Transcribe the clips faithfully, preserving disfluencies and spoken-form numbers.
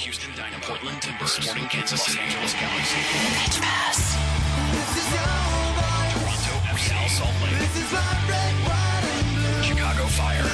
Houston Dynamo, Portland Timbers, Sporting Kansas, Los Angeles Galaxy, Pitch Pass, Toronto F C, Salt Lake, Chicago Fire,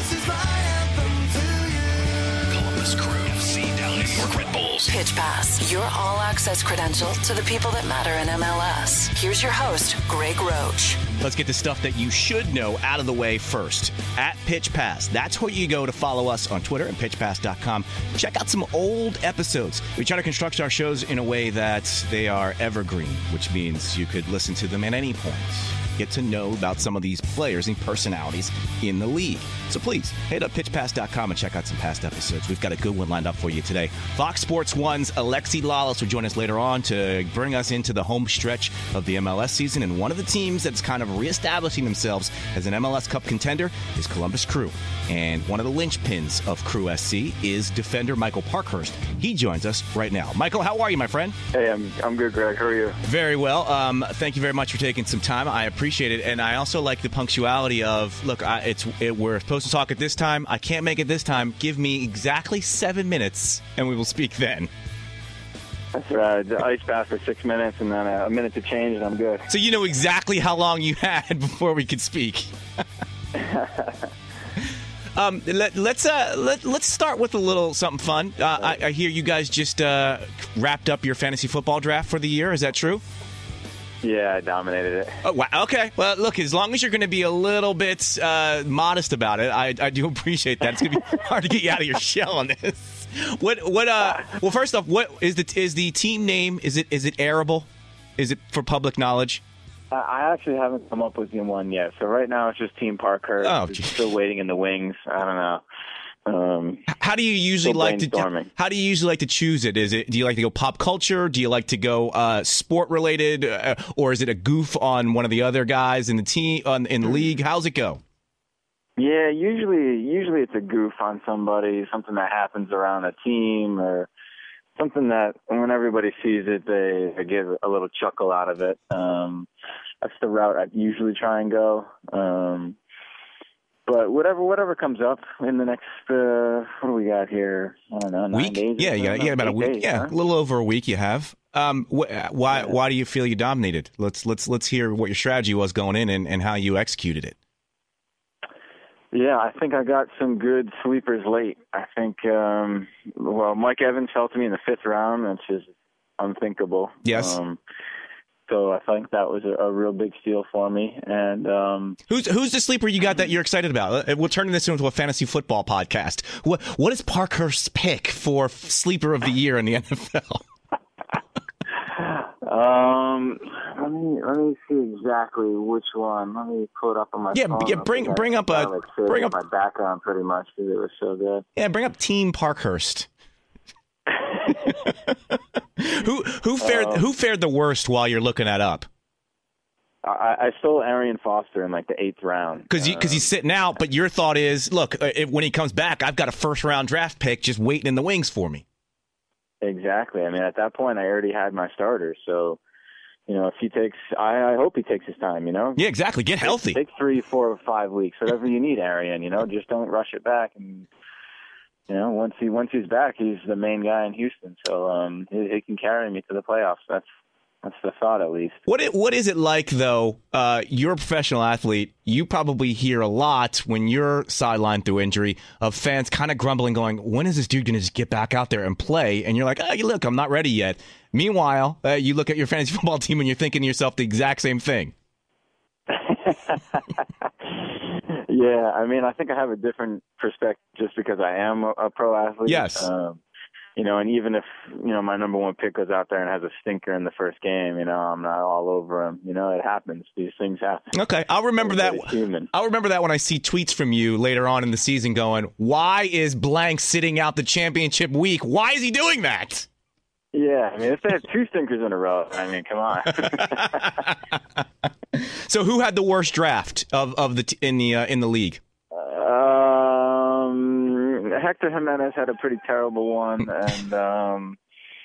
Columbus Crew, F C, Dallas, New York Red Bulls. Pitch Pass, your all-access credential to the people that matter in M L S. Here's your host, Greg Roach. Let's get the stuff that you should know out of the way first. At Pitch Pass. That's where you go to follow us on Twitter and pitch pass dot com. Check out some old episodes. We try to construct our shows in a way that they are evergreen, which means you could listen to them at any point. Get to know about some of these players and personalities in the league. So please, head up pitch pass dot com and check out some past episodes. We've got a good one lined up for you today. Fox Sports one's Alexi Lalas will join us later on to bring us into the home stretch of the M L S season. And one of the teams that's kind of reestablishing themselves as an M L S Cup contender is Columbus Crew. And one of the linchpins of Crew S C is defender Michael Parkhurst. He joins us right now. Michael, how are you, my friend? Hey, I'm I'm good, Greg. How are you? Very well. Um, thank you very much for taking some time. I appreciate it. And I also like the punctuality of, look, I, it's it, we're supposed to talk at this time. I can't make it this time. Give me exactly seven minutes, and we will speak then. That's right. The ice bath for six minutes, and then a minute to change, and I'm good. So you know exactly how long you had before we could speak. um, let, let's uh, let, let's start with a little something fun. Uh, I, I hear you guys just uh, wrapped up your fantasy football draft for the year. Is that true? Yeah, I dominated it. Oh, wow. Okay. Well, look, as long as you're going to be a little bit uh, modest about it, I, I do appreciate that. It's going to be hard to get you out of your shell on this. What? What? Uh. Well, first off, what is the is the team name? Is it is it Arable? Is it for public knowledge? Uh, I actually haven't come up with one yet. So right now it's just Team Parkhurst. Oh, it's still waiting in the wings. I don't know. Um, how do you usually like to? How do you usually like to choose it? Is it? Do you like to go pop culture? Do you like to go uh, sport related, uh, or is it a goof on one of the other guys in the team on, in the league? How's it go? Yeah, usually usually it's a goof on somebody, something that happens around a team, or something that when everybody sees it, they, they get a little chuckle out of it. Um, that's the route I usually try and go. Um, But whatever, whatever comes up in the next, uh, what do we got here? I don't know, nine week? days. Yeah, you got, yeah, about a week. Days, yeah, huh? a little over a week. You have. Um, wh- why? Yeah. Why do you feel you dominated? Let's let's let's hear what your strategy was going in and, and how you executed it. Yeah, I think I got some good sleepers late. I think, um, well, Mike Evans fell to me in the fifth round, which is unthinkable. Yes. Um, So I think that was a, a real big steal for me. And um, who's who's the sleeper you got that you're excited about? We're turning this into a fantasy football podcast. What what is Parkhurst's pick for sleeper of the year in the N F L? um, let me let me see exactly which one. Let me pull it up on my yeah phone. yeah bring bring up a like bring up my background pretty much because it was so good. Yeah, bring up Team Parkhurst. who who fared um, who fared the worst while you're looking that up? I, I stole Arian Foster in like the eighth round because because um, he's sitting out. But your thought is, look, if, when he comes back, I've got a first round draft pick just waiting in the wings for me. Exactly. I mean, at that point, I already had my starter. So, you know, if he takes, I, I hope he takes his time. You know. Yeah, exactly. Get healthy. Take, take three, four, or five weeks, whatever you need, Arian. You know, just don't rush it back and. You know, once he once he's back, he's the main guy in Houston, so um, he, he can carry me to the playoffs. That's that's the thought, at least. What it, what is it like, though? Uh, you're a professional athlete. You probably hear a lot when you're sidelined through injury of fans kind of grumbling, going, "When is this dude going to just get back out there and play?" And you're like, "Oh, look, I'm not ready yet." Meanwhile, uh, you look at your fantasy football team and you're thinking to yourself the exact same thing. Yeah, I mean, I think I have a different perspective just because I am a, a pro athlete. Yes. Um, you know, and even if, you know, my number one pick goes out there and has a stinker in the first game, you know, I'm not all over him. You know, it happens. These things happen. Okay, I'll remember that. Human. I'll remember that when I see tweets from you later on in the season going, why is blank sitting out the championship week? Why is he doing that? Yeah, I mean, if they have two stinkers in a row, I mean, come on. So, who had the worst draft of of the t- in the uh, in the league? Um, Hector Jimenez had a pretty terrible one, and um,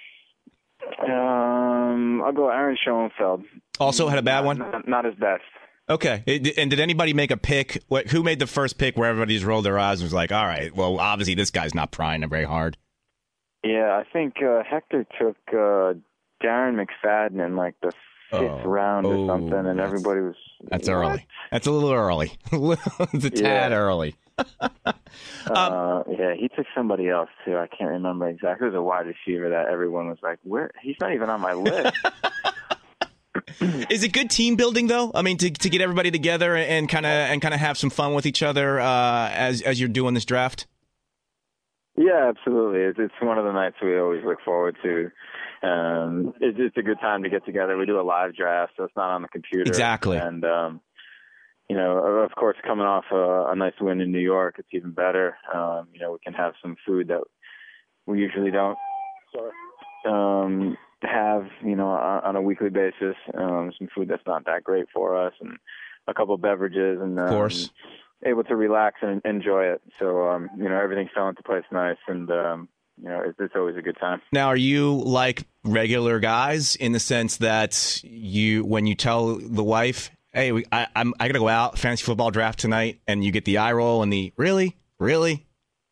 um, I'll go Aaron Schoenfeld. Also had a bad one. Not, not his best. Okay, it, and did anybody make a pick? What, who made the first pick where everybody just rolled their eyes and was like, "All right, well, obviously this guy's not prying very hard." Yeah, I think uh, Hector took uh, Darren McFadden in like the fifth Oh. round or Oh, something, and that's- everybody was. That's "What?" early. That's a little early. It's a tad Yeah. early. Uh, yeah, he took somebody else too. I can't remember exactly. It was a wide receiver that everyone was like, "Where? He's not even on my list." Is it good team building though? I mean, to to get everybody together and kind of and kind of have some fun with each other uh, as as you're doing this draft. Yeah, absolutely. It's, it's one of the nights we always look forward to. Um, it's, it's a good time to get together. We do a live draft, so it's not on the computer. Exactly. And, um, you know, of course, coming off a, a nice win in New York, it's even better. Um, you know, we can have some food that we usually don't um, have, you know, on, on a weekly basis. Um, some food that's not that great for us, and a couple of beverages, and um, Of course. able to relax and enjoy it. So, um, you know, everything fell into place nice, and, um, you know, it's, it's always a good time. Now, are you like regular guys in the sense that you, when you tell the wife, "Hey, we, I, I'm I gotta go out fantasy football draft tonight," and you get the eye roll and the really, really?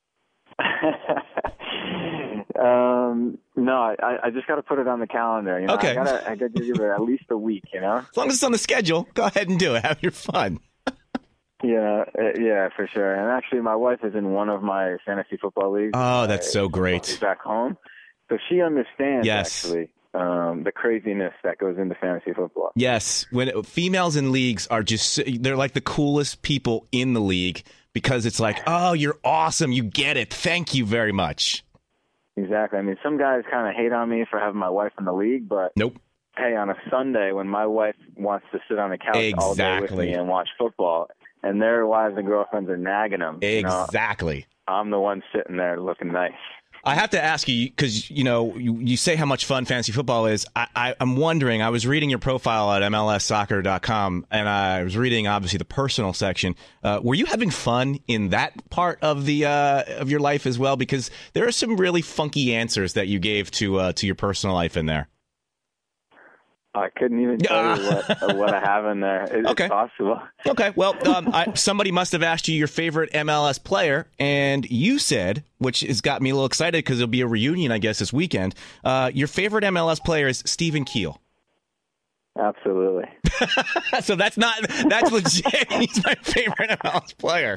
um, no, I, I just got to put it on the calendar. You know, Okay. I gotta, I gotta give it at least a week. You know. As long as it's on the schedule, go ahead and do it. Have your fun. Yeah, uh, yeah, for sure. And actually, my wife is in one of my fantasy football leagues. Oh, that's uh, so great. She's back home, so she understands Yes. actually um, the craziness that goes into fantasy football. Yes, when females in leagues are just, they're like the coolest people in the league because it's like, oh, you're awesome. You get it. Thank you very much. Exactly. I mean, some guys kind of hate on me for having my wife in the league, but Nope. hey, on a Sunday when my wife wants to sit on the couch all day with Exactly. me and watch football, and their wives and girlfriends are nagging them, you know, Exactly. I'm the one sitting there looking nice. I have to ask you because you know you, you say how much fun fantasy football is. I, I, I'm wondering. I was reading your profile at M L S soccer dot com, and I was reading obviously the personal section. Uh, were you having fun in that part of the uh, of your life as well? Because there are some really funky answers that you gave to uh, to your personal life in there. I couldn't even tell you what, what I have in there. It's Okay. possible. Okay, well, um, I, somebody must have asked you your favorite M L S player, and you said, which has got me a little excited because there'll be a reunion, I guess, this weekend. Uh, your favorite M L S player is Stephen Keel. Absolutely. So that's not that's legit. He's my favorite M L S player.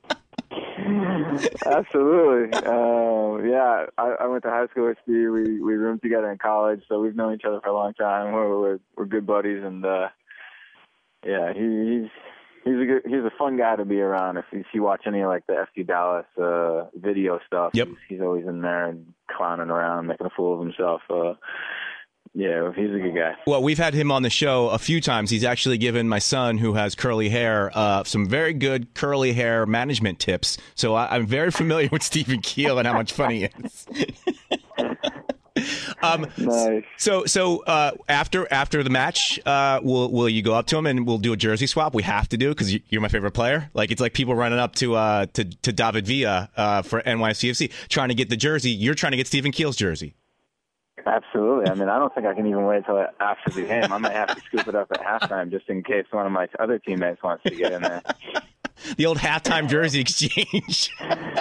Absolutely. Uh, yeah, I, I went to high school with Steve. We we roomed together in college, so we've known each other for a long time. We're we're, we're good buddies, and uh, yeah, he, he's he's a good, he's a fun guy to be around. If you, if you watch any of like the F C Dallas uh, video stuff, Yep. he's, he's always in there and clowning around, making a fool of himself. Uh, yeah, he's a good guy. Well, we've had him on the show a few times. He's actually given my son, who has curly hair, uh, some very good curly hair management tips. So I, I'm very familiar with Stephen Keel and how much fun he is. um, Nice. So, so uh, after after the match, uh, will will you go up to him and we'll do a jersey swap? We have to do because you're my favorite player. Like it's like people running up to uh, to to David Villa uh, for N Y C F C trying to get the jersey. You're trying to get Stephen Keel's jersey. Absolutely. I mean, I don't think I can even wait till after the game. I might have to scoop it up at halftime just in case one of my other teammates wants to get in there. The old halftime jersey exchange.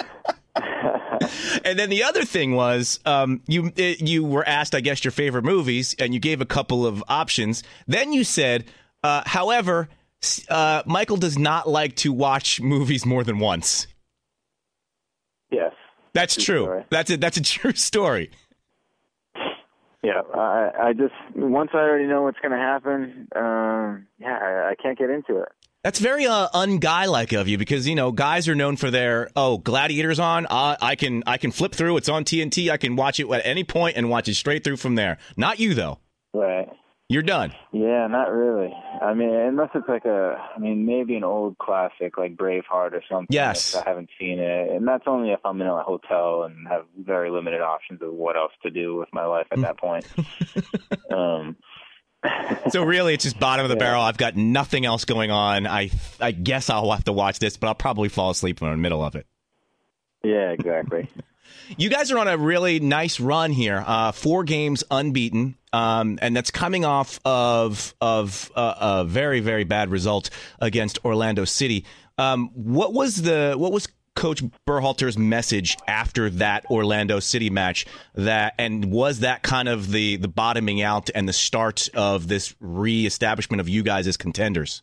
And then the other thing was um, you you were asked, I guess, your favorite movies, and you gave a couple of options. Then you said, uh, however, uh, Michael does not like to watch movies more than once. Yes. That's True true. story. That's a, that's a true story. Yeah, I, I just once I already know what's going to happen, um, yeah, I, I can't get into it. That's very uh, un-guy-like of you because, you know, guys are known for their, oh, Gladiator's on. Uh, I can I can flip through. It's on T N T. I can watch it at any point and watch it straight through from there. Not you, though. Right. You're done. Yeah, not really. I mean, unless it's like a, I mean, maybe an old classic like Braveheart or something. Yes. If I haven't seen it. And that's only if I'm in a hotel and have very limited options of what else to do with my life at that point. um, So really, it's just bottom of the Yeah. barrel. I've got nothing else going on. I I guess I'll have to watch this, but I'll probably fall asleep in the middle of it. yeah, exactly. You guys are on a really nice run here. Uh, four games unbeaten, um, and that's coming off of of uh, a very very bad result against Orlando City. Um, what was the what was Coach Berhalter's message after that Orlando City match? That and was that kind of the the bottoming out and the start of this reestablishment of you guys as contenders?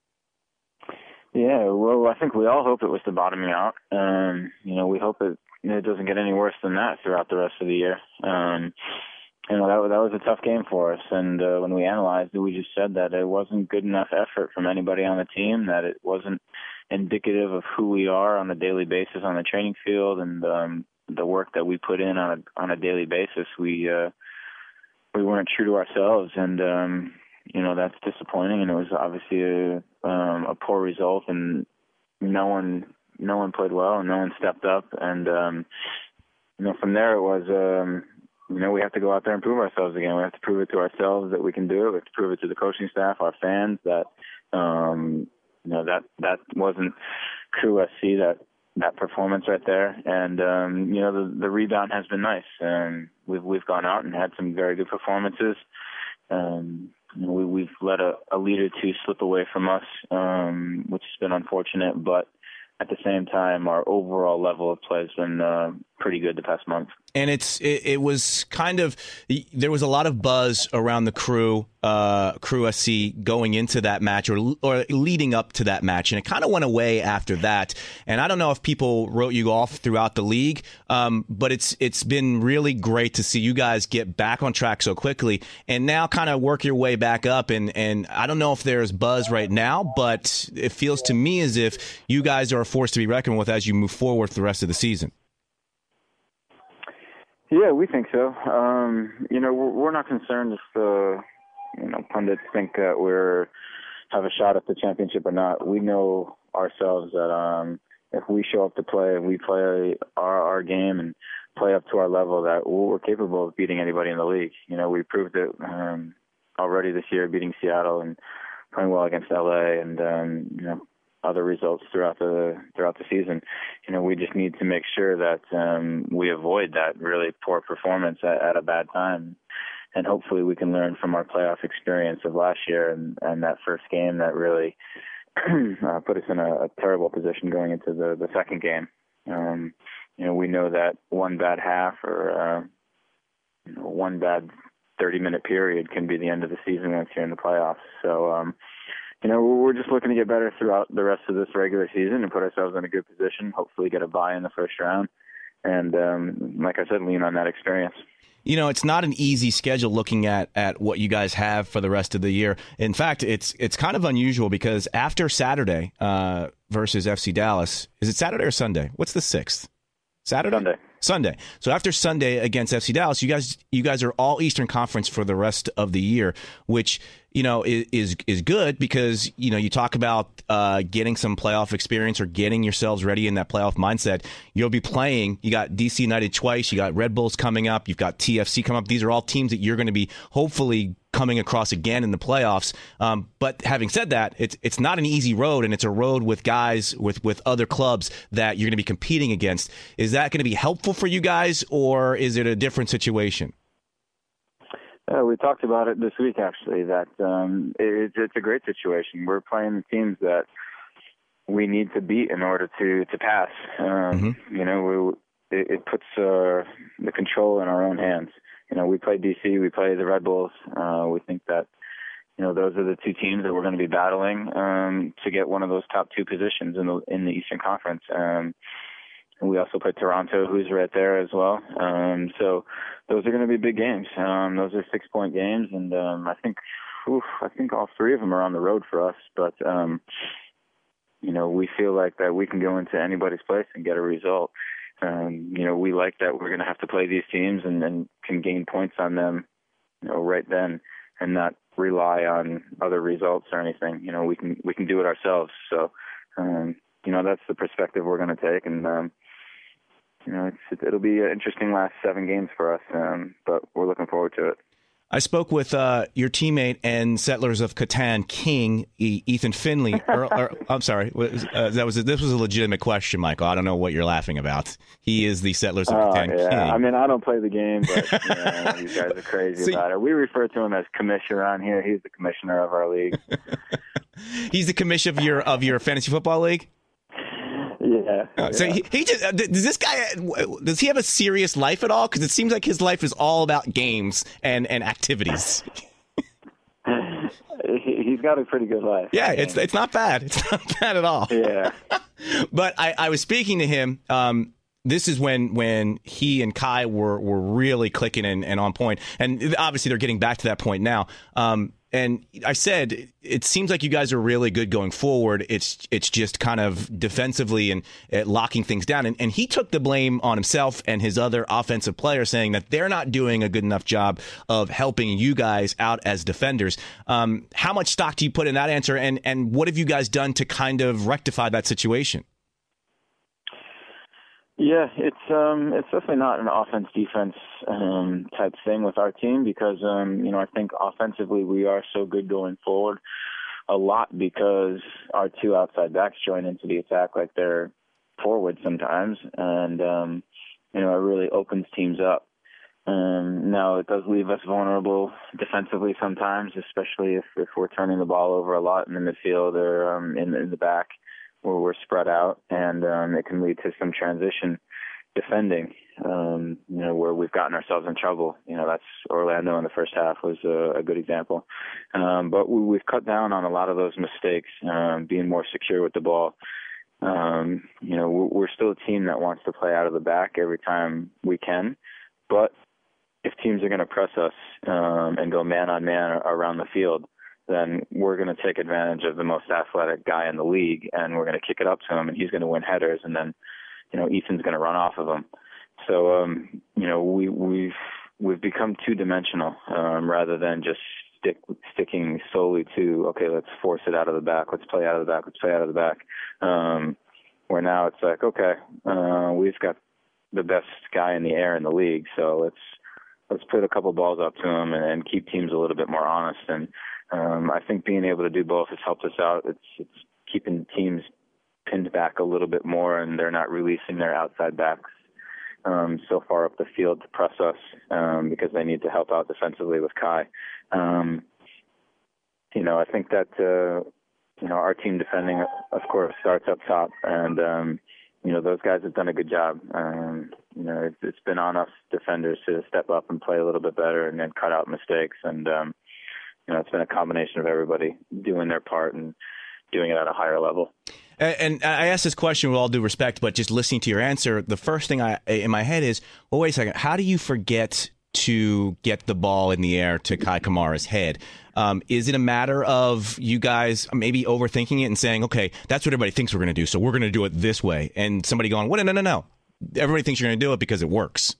Yeah, well, I think we all hope it was the bottoming out. Um, you know, we hope it, it doesn't get any worse than that throughout the rest of the year. Um, you know, that, that was a tough game for us. And uh, when we analyzed it, we just said that it wasn't good enough effort from anybody on the team, that it wasn't indicative of who we are on a daily basis on the training field and um, the work that we put in on a, on a daily basis. We, uh, we weren't true to ourselves, and, um, you know, that's disappointing, and it was obviously a, um, a poor result, and no one no one played well, and no one stepped up. And, um, you know, from there it was, um, you know, we have to go out there and prove ourselves again. We have to prove it to ourselves that we can do it. We have to prove it to the coaching staff, our fans, that, um, you know, that, that wasn't Crew S C, that, that performance right there. And, um, you know, the, the rebound has been nice. And we've, we've gone out and had some very good performances. Um, you know, we, we've let a, a lead or two slip away from us, um, which has been unfortunate, but at the same time, our overall level of play has been uh, pretty good the past month. And it's it, it was kind of there was a lot of buzz around the Crew uh, Crew S C going into that match or or leading up to that match, and it kind of went away after that. And I don't know if people wrote you off throughout the league, um, but it's it's been really great to see you guys get back on track so quickly, and now kind of work your way back up. And and I don't know if there's buzz right now, but it feels to me as if you guys are a force to be reckoned with as you move forward for the rest of the season. Yeah, we think so. Um, you know, we're, we're not concerned if the you know pundits think that we're have a shot at the championship or not. We know ourselves that um, if we show up to play, we play our, our game and play up to our level, that we're capable of beating anybody in the league. You know, we proved it um, already this year, beating Seattle and playing well against L A and um, you know. other results throughout the throughout the season. You know, we just need to make sure that um, we avoid that really poor performance at, at a bad time, and hopefully we can learn from our playoff experience of last year and, and that first game that really uh, put us in a, a terrible position going into the, the second game. Um, you know, we know that one bad half or uh, you know, one bad thirty-minute period can be the end of the season once you're in the playoffs. So. Um, You know, we're just looking to get better throughout the rest of this regular season and put ourselves in a good position, hopefully get a bye in the first round. And um, like I said, lean on that experience. You know, it's not an easy schedule looking at, at what you guys have for the rest of the year. In fact, it's it's kind of unusual because after Saturday uh, versus F C Dallas, is it Saturday or Sunday? What's the sixth? Saturday? Sunday. Sunday. So after Sunday against F C Dallas, you guys you guys are all Eastern Conference for the rest of the year, which, you know, is is, is good because, you know, you talk about uh, getting some playoff experience or getting yourselves ready in that playoff mindset. You'll be playing. You got D C United twice. You got Red Bulls coming up. You've got T F C coming up. These are all teams that you're going to be hopefully coming across again in the playoffs. Um, but having said that, it's it's not an easy road, and it's a road with guys, with, with other clubs that you're going to be competing against. Is that going to be helpful for you guys, or is it a different situation? Uh, we talked about it this week, actually, that um, it, it's a great situation. We're playing the teams that we need to beat in order to, to pass. Um, mm-hmm. You know, we, it, it puts uh, the control in our own hands. You know, we play D C, we play the Red Bulls. Uh, we think that, you know, those are the two teams that we're going to be battling um, to get one of those top two positions in the in the Eastern Conference. Um, and we also play Toronto, who's right there as well. Um, so those are going to be big games. Um, those are six-point games, and um, I think, oof, I think all three of them are on the road for us. But um, you know, we feel like that we can go into anybody's place and get a result. Um, you know, we like that we're going to have to play these teams and, and can gain points on them, you know, right then, and not rely on other results or anything. You know, we can we can do it ourselves. So, um, you know, that's the perspective we're going to take, and um, you know, it's, it'll be an interesting last seven games for us, um, but we're looking forward to it. I spoke with uh, your teammate and Settlers of Catan king, e- Ethan Finley. or, or, I'm sorry, uh, that was a, this was a legitimate question, Michael. I don't know what you're laughing about. He is the Settlers of oh, Catan yeah. king. I mean, I don't play the game, but you know, you guys are crazy See, about it. We refer to him as commissioner around here. He's the commissioner of our league. He's the commissioner of your of your fantasy football league. Yeah, Yeah. Uh, so yeah. he, he just, uh, does this guy, does he have a serious life at all? Because it seems like his life is all about games and, and activities. He's got a pretty good life. Yeah, it's it's not bad. It's not bad at all. Yeah. But I, I was speaking to him. Um, this is when when he and Kai were, were really clicking and, and on point. And obviously they're getting back to that point now. Um, and I said, it seems like you guys are really good going forward. It's it's just kind of defensively and uh, locking things down. And, and he took the blame on himself and his other offensive players, saying that they're not doing a good enough job of helping you guys out as defenders. Um, how much stock do you put in that answer? And, and what have you guys done to kind of rectify that situation? Yeah, it's um, it's definitely not an offense-defense um, type thing with our team because, um, you know, I think offensively we are so good going forward a lot because our two outside backs join into the attack like they're forward sometimes, and, um, you know, it really opens teams up. Um, now, it does leave us vulnerable defensively sometimes, especially if, if we're turning the ball over a lot in the midfield or um, in, in the back, where we're spread out, and um, it can lead to some transition defending, um, you know, where we've gotten ourselves in trouble. You know, that's Orlando in the first half was a, a good example. Um, but we, we've cut down on a lot of those mistakes, um, being more secure with the ball. Um, you know, we're still a team that wants to play out of the back every time we can, but if teams are going to press us um, and go man-on-man around the field, then we're going to take advantage of the most athletic guy in the league, and we're going to kick it up to him, and he's going to win headers, and then, you know, Ethan's going to run off of him. So, um, you know, we, we've we've become two-dimensional um, rather than just stick sticking solely to, okay, let's force it out of the back, let's play out of the back, let's play out of the back. Um, where now it's like, okay, uh, we've got the best guy in the air in the league, so let's let's put a couple balls up to him and, and keep teams a little bit more honest. And Um, I think being able to do both has helped us out. It's, it's keeping teams pinned back a little bit more, and they're not releasing their outside backs um, so far up the field to press us um, because they need to help out defensively with Kai. Um, you know, I think that, uh, you know, our team defending, of course, starts up top, and, um, you know, those guys have done a good job. Um, you know, it's, it's been on us defenders to step up and play a little bit better and then cut out mistakes, and, um, you know, it's been a combination of everybody doing their part and doing it at a higher level. And I asked this question with all due respect, but just listening to your answer, the first thing I in my head is, well, wait a second, how do you forget to get the ball in the air to Kai Kamara's head? Um, is it a matter of you guys maybe overthinking it and saying, okay, that's what everybody thinks we're going to do, so we're going to do it this way, and somebody going, well, no, no, no, everybody thinks you're going to do it because it works?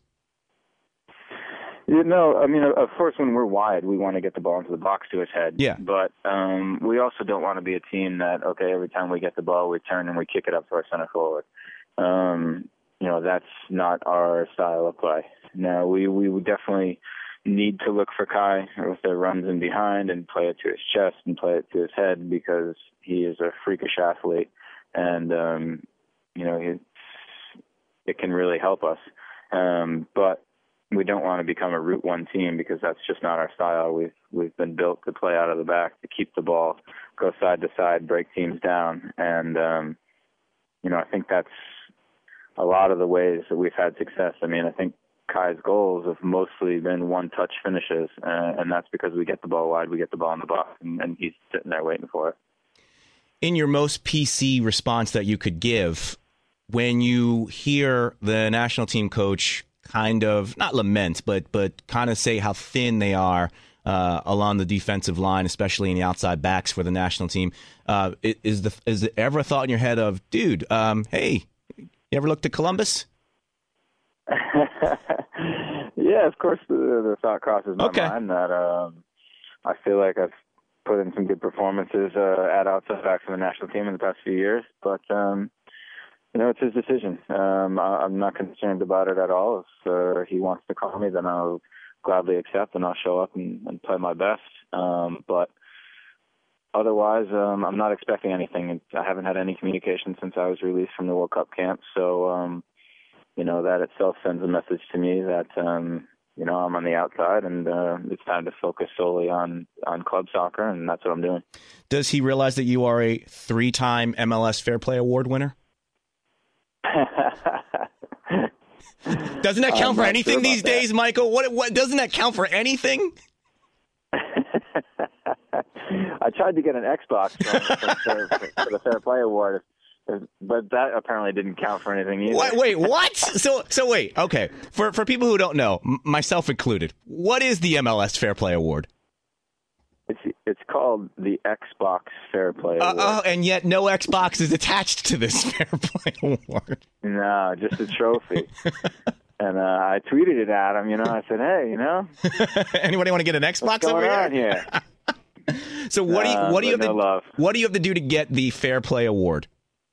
You know, I mean, of course, when we're wide, we want to get the ball into the box to his head. Yeah. But um, we also don't want to be a team that, okay, every time we get the ball, we turn and we kick it up to our center forward. Um, you know, that's not our style of play. No, we, we would definitely need to look for Kai with the runs in behind and play it to his chest and play it to his head because he is a freakish athlete. And, um, you know, it's, it can really help us. Um, but we don't want to become a route one team because that's just not our style. We've we've been built to play out of the back, to keep the ball, go side to side, break teams down, and um, you know, I think that's a lot of the ways that we've had success. I mean, I think Kai's goals have mostly been one-touch finishes, uh, and that's because we get the ball wide, we get the ball in the box, and, and he's sitting there waiting for it. In your most P C response that you could give, when you hear the national team coach kind of not lament, but but kind of say how thin they are uh, along the defensive line, especially in the outside backs for the national team. Uh, is the is there ever a thought in your head of, dude, um, hey, you ever looked at Columbus? Yeah, of course the, the thought crosses my okay. mind that um, I feel like I've put in some good performances uh, at outside back for the national team in the past few years, but um, you know, it's his decision. Um, I, I'm not concerned about it at all. If uh, he wants to call me, then I'll gladly accept and I'll show up and, and play my best. Um, but otherwise, um, I'm not expecting anything. I haven't had any communication since I was released from the World Cup camp. So, um, you know, that itself sends a message to me that, um, you know, I'm on the outside and uh, it's time to focus solely on, on club soccer, and that's what I'm doing. Does he realize that you are a three-time M L S Fair Play Award winner? Doesn't that count I'm for not anything sure these about that. days, Michael? What, what doesn't that count for anything? I tried to get an Xbox from, from fair, for the Fair Play Award, but that apparently didn't count for anything either. Wait, wait, what? So, so wait. Okay, for for people who don't know, m- myself included, what is the M L S Fair Play Award? It's it's called the Xbox Fair Play Uh, Award. oh, and yet no Xbox is attached to this Fair Play Award. No, just a trophy. And uh, I tweeted it at him. You know, I said, "Hey, you know, Anybody want to get an Xbox what's going over on here? here?" So what do you Uh, what do you have but to no love. what do you have to do to get the Fair Play Award?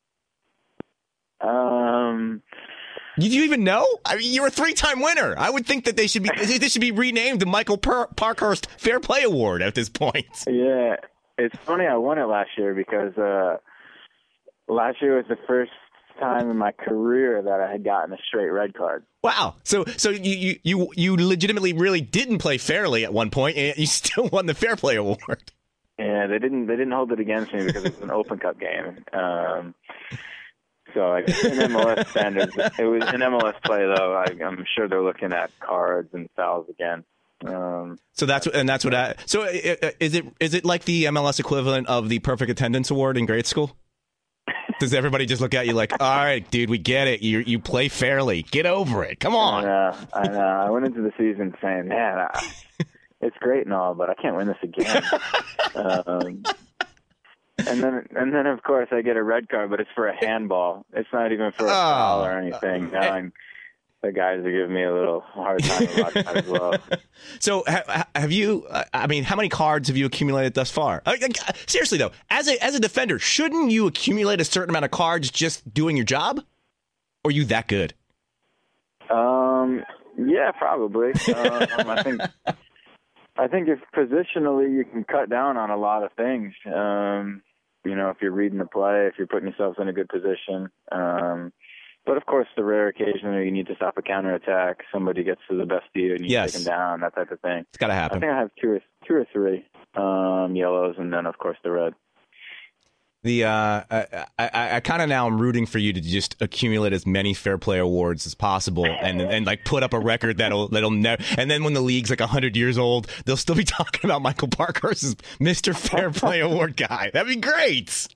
Um, Did you even know? I mean, you're a three-time winner. I would think that they should be this should be renamed the Michael per- Parkhurst Fair Play Award at this point. yeah, it's funny. I won it last year because uh, last year was the first time in my career that I had gotten a straight red card. Wow. So so you you you, you legitimately really didn't play fairly at one point, and you still won the Fair Play Award. Yeah, they didn't they didn't hold it against me because it was an Open Cup game. Um, so I guess in M L S standards, it was in M L S play though. I, I'm sure they're looking at cards and fouls again. Um, So that's and that's what I. So uh, is it is it like the M L S equivalent of the Perfect Attendance Award in grade school? Does everybody just look at you like, all right, dude, we get it. You you play fairly. Get over it. Come I on. know, I know. I went into the season saying, man, I, it's great and all, but I can't win this again. um, and then, and then, of course, I get a red card, but it's for a handball. It's not even for a foul or anything. Now I'm, the guys are giving me a little hard time about that as well. So ha- have you? uh, I mean, how many cards have you accumulated thus far? Uh, uh, seriously though, as a as a defender, shouldn't you accumulate a certain amount of cards just doing your job? Or are you that good? Um, yeah, probably. Um, I think, I think if positionally you can cut down on a lot of things. Um, you know, if you're reading the play, if you're putting yourself in a good position. Um, but of course, the rare occasion where you need to stop a counterattack, somebody gets to the best of you and you Yes. take them down, that type of thing. It's got to I happen. think I have two or two or three um, yellows, and then of course the red. The uh, I, I, I kind of now am rooting for you to just accumulate as many Fair Play Awards as possible, and and like put up a record that'll that'll never. And then when the league's like a hundred years old, they'll still be talking about Michael Parkhurst as Mister Fair Play Award guy. That'd be great.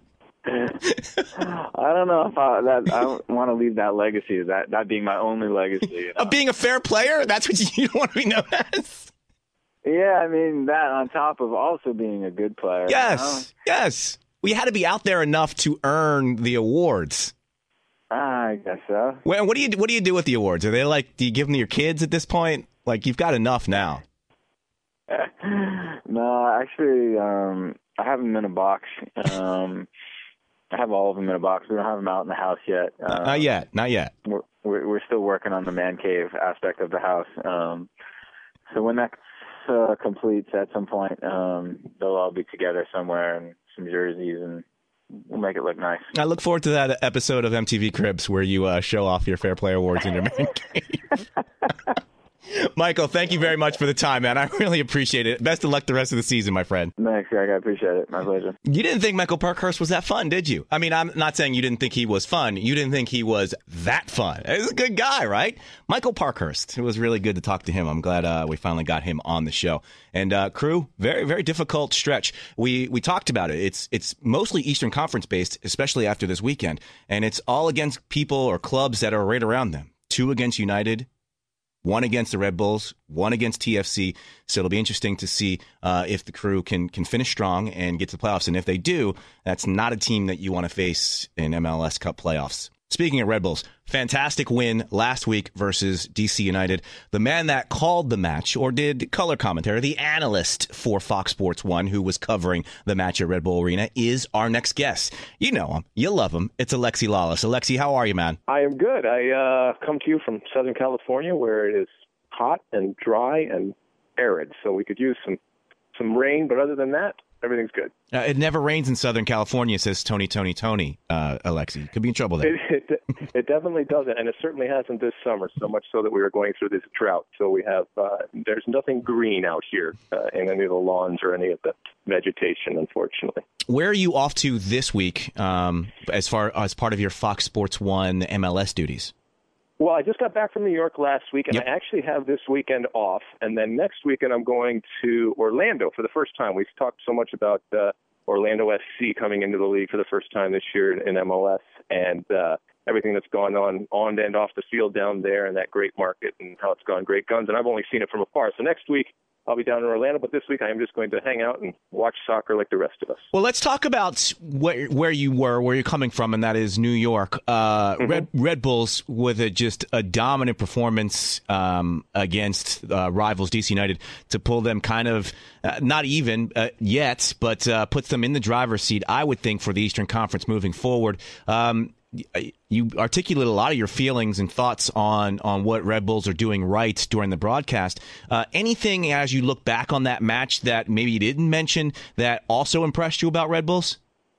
I don't know if I, that I don't want to leave that legacy. That that being my only legacy. You know? Of being a fair player, that's what you, you don't want to be known as. Yeah, I mean that on top of also being a good player. Yes, yes. We had to be out there enough to earn the awards. You know? I guess so. Well, what do you what do you do with the awards? Are they like? Do you give them to your kids at this point? Like you've got enough now. No, actually, um, I have them in a box. Um, I have all of them in a box. We don't have them out in the house yet. Um, Not yet. Not yet. We're, we're we're still working on the man cave aspect of the house. Um, so when that's uh, completes at some point, um, they'll all be together somewhere and some jerseys, and we'll make it look nice. I look forward to that episode of M T V Cribs where you uh, show off your Fair Play Awards in your man cave. Michael, thank you very much for the time, man. I really appreciate it. Best of luck the rest of the season, my friend. Thanks, Greg. I appreciate it. My pleasure. You didn't think Michael Parkhurst was that fun, did you? I mean, I'm not saying you didn't think he was fun. You didn't think he was that fun. He's a good guy, right? Michael Parkhurst. It was really good to talk to him. I'm glad uh, we finally got him on the show. And uh, crew, very, very difficult stretch. We we talked about it. It's it's mostly Eastern Conference based, especially after this weekend. And it's all against people or clubs that are right around them. Two against United, one against the Red Bulls, one against T F C. So it'll be interesting to see uh, if the crew can can finish strong and get to the playoffs. And if they do, that's not a team that you want to face in M L S Cup playoffs. Speaking of Red Bulls, fantastic win last week versus D C United. The man that called the match, or did color commentary, the analyst for Fox Sports one who was covering the match at Red Bull Arena, is our next guest. You know him. You love him. It's Alexi Lalas. Alexi, how are you, man? I am good. I uh, come to you from Southern California, where it is hot and dry and arid, so we could use some some rain. But other than that, everything's good. Uh, it never rains in Southern California, says Tony, Tony, Tony, uh, Alexi. Could be in trouble there. It, it, it definitely doesn't, and it certainly hasn't this summer, so much so that we were going through this drought. So we have, uh, there's nothing green out here uh, in any of the lawns or any of the vegetation, unfortunately. Where are you off to this week um, as far as part of your Fox Sports One M L S duties? Well, I just got back from New York last week, and Yep. I actually have this weekend off. And then next weekend, I'm going to Orlando for the first time. We've talked so much about uh, Orlando F C coming into the league for the first time this year in, in M L S, and uh, everything that's gone on on and off the field down there, and that great market, and how it's gone great guns. And I've only seen it from afar. So next week, I'll be down in Orlando, but this week I am just going to hang out and watch soccer like the rest of us. Well, let's talk about where where you were, where you're coming from, and that is New York. Uh, mm-hmm. Red Red Bulls with a, just a dominant performance um, against uh, rivals D C United to pull them kind of uh, not even uh, yet, but uh, puts them in the driver's seat, I would think, for the Eastern Conference moving forward. Um, You articulate a lot of your feelings and thoughts on, on what Red Bulls are doing right during the broadcast. Uh, anything as you look back on that match that maybe you didn't mention that also impressed you about Red Bulls?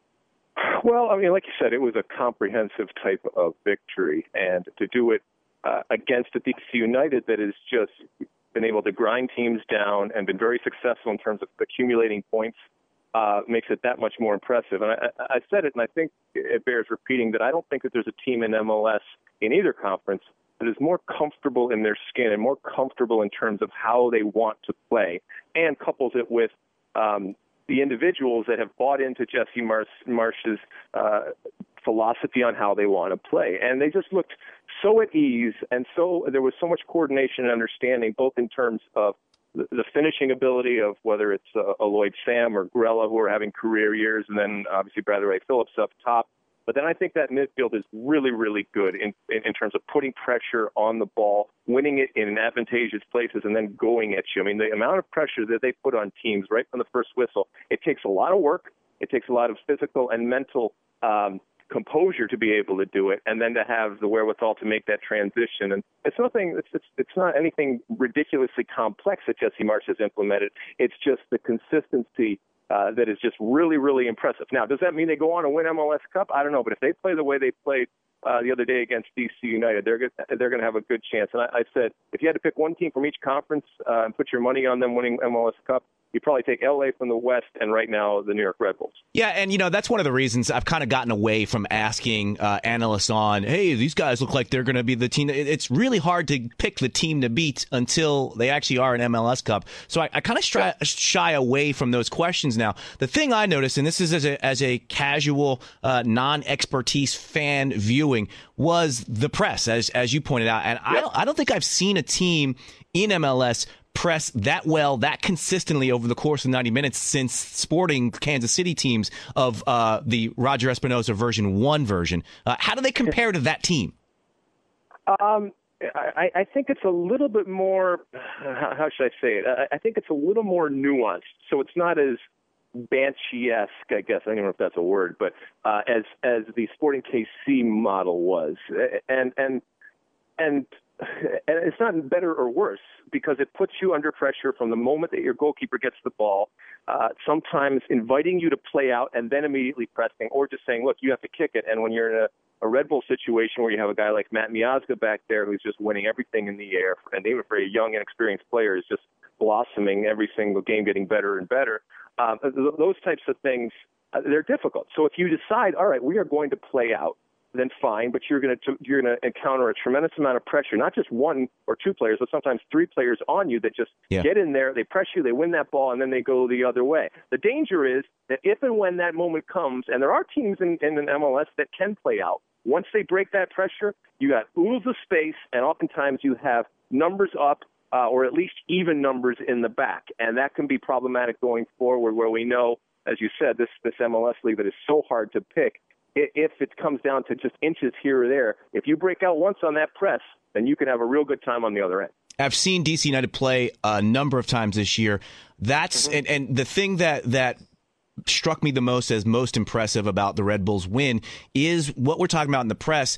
Well, I mean, like you said, it was a comprehensive type of victory, and to do it uh, against a D C United that has just been able to grind teams down and been very successful in terms of accumulating points Uh, makes it that much more impressive. And I, I said it, and I think it bears repeating, that I don't think that there's a team in M L S in either conference that is more comfortable in their skin and more comfortable in terms of how they want to play, and couples it with um, the individuals that have bought into Jesse Marsh, Marsh's uh, philosophy on how they want to play. And they just looked so at ease, and so there was so much coordination and understanding, both in terms of the finishing ability of whether it's uh, Lloyd Sam or Grella, who are having career years, and then obviously Bradley Ray Phillips up top. But then I think that midfield is really, really good in, in, in terms of putting pressure on the ball, winning it in advantageous places, and then going at you. I mean, the amount of pressure that they put on teams right from the first whistle, it takes a lot of work. It takes a lot of physical and mental um, composure to be able to do it, and then to have the wherewithal to make that transition. And it's nothing, it's, it's, it's not anything ridiculously complex that Jesse Marsh has implemented. It's just the consistency uh, that is just really, really impressive. Now, does that mean they go on and win M L S Cup? I don't know, but if they play the way they played uh, the other day against D C United, they're good, they're going to have a good chance. And I, I said, if you had to pick one team from each conference uh, and put your money on them winning M L S Cup, you probably take L A from the West, and right now the New York Red Bulls. Yeah, and you know that's one of the reasons I've kind of gotten away from asking uh, analysts on, hey, these guys look like they're going to be the team. It's really hard to pick the team to beat until they actually are an M L S Cup. So I, I kind of shy, shy away from those questions now. The thing I noticed, and this is as a, as a casual, uh, non-expertise fan viewing, was the press, as as you pointed out. And I don't, I don't think I've seen a team in M L S press that well, that consistently over the course of ninety minutes since sporting Kansas City teams of uh, the Roger Espinoza version one version. Uh, how do they compare to that team? Um, I, I think it's a little bit more, how, how should I say it? I, I think it's a little more nuanced. So it's not as Banshee-esque, I guess. I don't know if that's a word, but uh, as as the Sporting K C model was. And, and, and, and it's not better or worse, because it puts you under pressure from the moment that your goalkeeper gets the ball, uh, sometimes inviting you to play out and then immediately pressing, or just saying, look, you have to kick it. And when you're in a, a Red Bull situation where you have a guy like Matt Miazga back there who's just winning everything in the air, and even for a young, inexperienced player, is just blossoming every single game, getting better and better, um, those types of things, uh, they're difficult. So if you decide, all right, we are going to play out, then fine, but you're going to you're going to encounter a tremendous amount of pressure, not just one or two players, but sometimes three players on you that just yeah. get in there, they press you, they win that ball, and then they go the other way. The danger is that if and when that moment comes, and there are teams in, in an M L S that can play out, once they break that pressure, you got oodles of space, and oftentimes you have numbers up, uh, or at least even numbers in the back, and that can be problematic going forward, where we know, as you said, this, this M L S league that is so hard to pick, if it comes down to just inches here or there, if you break out once on that press, then you can have a real good time on the other end. I've seen D C United play a number of times this year. That's mm-hmm. and, and the thing that that struck me the most as most impressive about the Red Bulls win is what we're talking about in the press.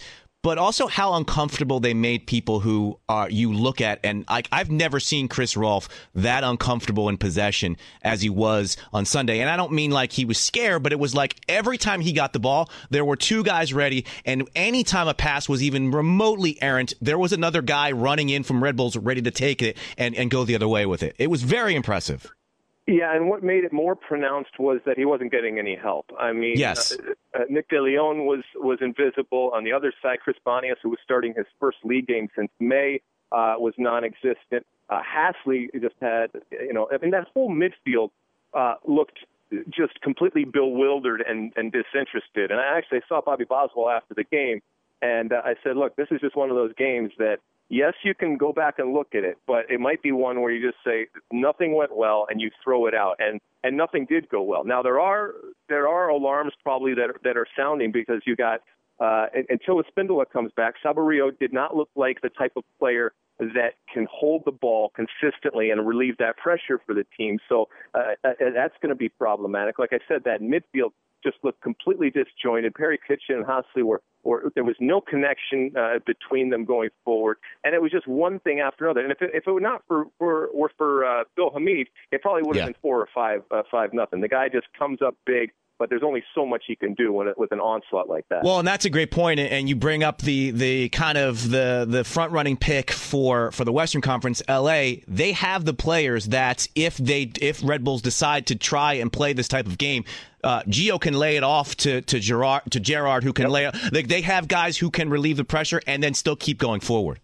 but also how uncomfortable they made people who are you look at. And I, I've never seen Chris Rolfe that uncomfortable in possession as he was on Sunday. And I don't mean like he was scared, but it was like every time he got the ball, there were two guys ready. And anytime a pass was even remotely errant, there was another guy running in from Red Bulls ready to take it and, and go the other way with it. It was very impressive. Yeah, and what made it more pronounced was that he wasn't getting any help. I mean, yes. uh, uh, Nick DeLeon was, was invisible. On the other side, Chris Bonias, who was starting his first league game since May, uh, was non-existent. Uh, Hasley just had, you know, I mean, that whole midfield uh, looked just completely bewildered and, and disinterested. And I actually saw Bobby Boswell after the game, and uh, I said, look, this is just one of those games that, yes, you can go back and look at it, but it might be one where you just say nothing went well and you throw it out, and, and nothing did go well. Now there are there are alarms probably that are, that are sounding because you got uh, until Espindola comes back, Saborio did not look like the type of player that can hold the ball consistently and relieve that pressure for the team. So uh, that's going to be problematic. Like I said, that midfield just looked completely disjointed. Perry Kitchen and Hasley were, or there was no connection uh, between them going forward, and it was just one thing after another. And if it, if it were not for for were for uh, Bill Hamid, it probably would have yeah. been four or five uh, five nothing. The guy just comes up big, but there's only so much he can do when it, with an onslaught like that. Well, and that's a great point, and you bring up the the kind of the the front running pick for for the Western Conference, L A. They have the players that if they if Red Bulls decide to try and play this type of game, Uh, Gio can lay it off to to Gerard, to Gerard, who can yep. lay it. They, they have guys who can relieve the pressure and then still keep going forward.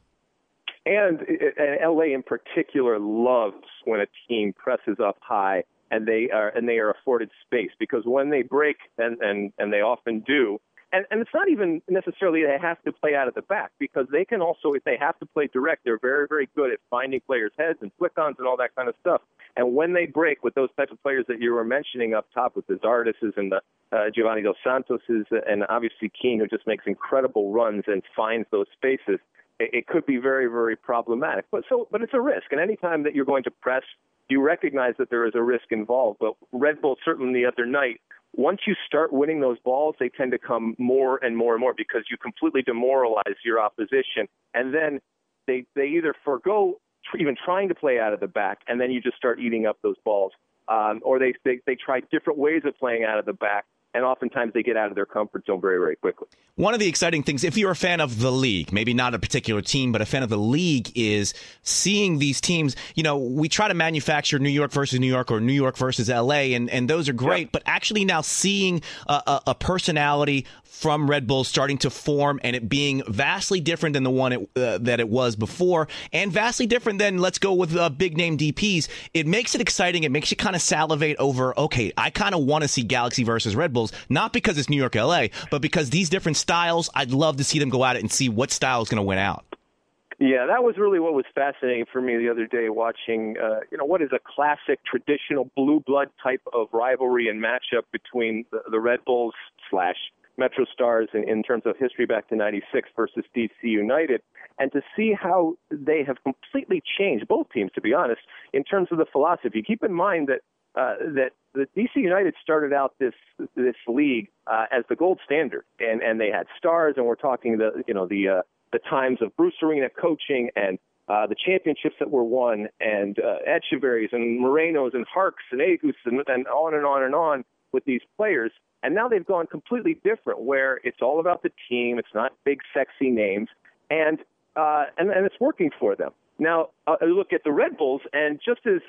And, and L A in particular loves when a team presses up high and they are and they are afforded space, because when they break, and and, and they often do. And, and it's not even necessarily they have to play out of the back, because they can also, if they have to play direct, they're very, very good at finding players' heads and flick-ons and all that kind of stuff. And when they break with those types of players that you were mentioning up top with the Zardes and the uh, Giovanni Dos Santoses and obviously Keane, who just makes incredible runs and finds those spaces, it, it could be very, very problematic. But so, but it's a risk. And any time that you're going to press, you recognize that there is a risk involved. But Red Bull, certainly the other night, once you start winning those balls, they tend to come more and more and more, because you completely demoralize your opposition. And then they they either forgo even trying to play out of the back, and then you just start eating up those balls. Um, or they, they they try different ways of playing out of the back, and oftentimes they get out of their comfort zone very, very quickly. One of the exciting things, if you're a fan of the league, maybe not a particular team, but a fan of the league, is seeing these teams. You know, we try to manufacture New York versus New York or New York versus L A, and, and those are great. Yep. But actually now seeing a, a, a personality from Red Bull starting to form, and it being vastly different than the one it, uh, that it was before, and vastly different than, let's go with uh, big name D Ps, it makes it exciting. It makes you kind of salivate over, okay, I kind of want to see Galaxy versus Red Bulls, not because it's New York, L A, but because these different styles, I'd love to see them go at it and see what style is going to win out. Yeah, that was really what was fascinating for me the other day, watching, uh, you know, what is a classic, traditional blue blood type of rivalry and matchup between the, the Red Bulls slash Metro Stars in, in terms of history back to ninety-six versus D C United, and to see how they have completely changed, both teams, to be honest, in terms of the philosophy. Keep in mind that uh, that the D C United started out this this league uh, as the gold standard, and, and they had stars, and we're talking the you know the uh, the times of Bruce Arena coaching and uh, the championships that were won, and uh, Echeverries and Morenos and Harks and Agus and, and on and on and on with these players. And now they've gone completely different, where it's all about the team. It's not big, sexy names, and uh, and, and it's working for them. Now, uh, look at the Red Bulls, and just as